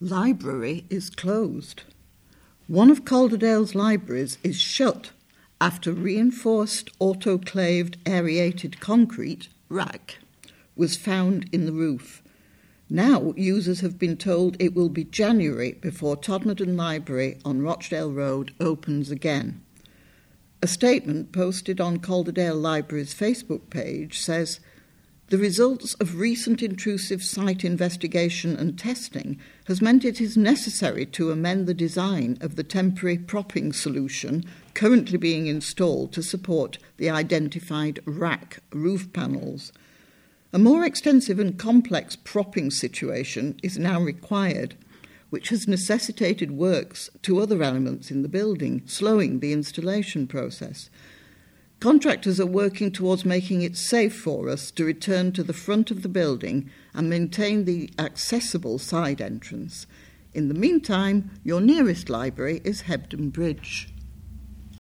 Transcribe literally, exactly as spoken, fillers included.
Library is closed. One of Calderdale's libraries is shut after reinforced autoclaved aerated concrete, R A C, was found in the roof. Now users have been told it will be January before Todmorden Library on Rochdale Road opens again. A statement posted on Calderdale Library's Facebook page says, "The results of recent intrusive site investigation and testing has meant it is necessary to amend the design of the temporary propping solution currently being installed to support the identified R A C roof panels. A more extensive and complex propping situation is now required, which has necessitated works to other elements in the building, slowing the installation process. Contractors are working towards making it safe for us to return to the front of the building and maintain the accessible side entrance. In the meantime, your nearest library is Hebden Bridge."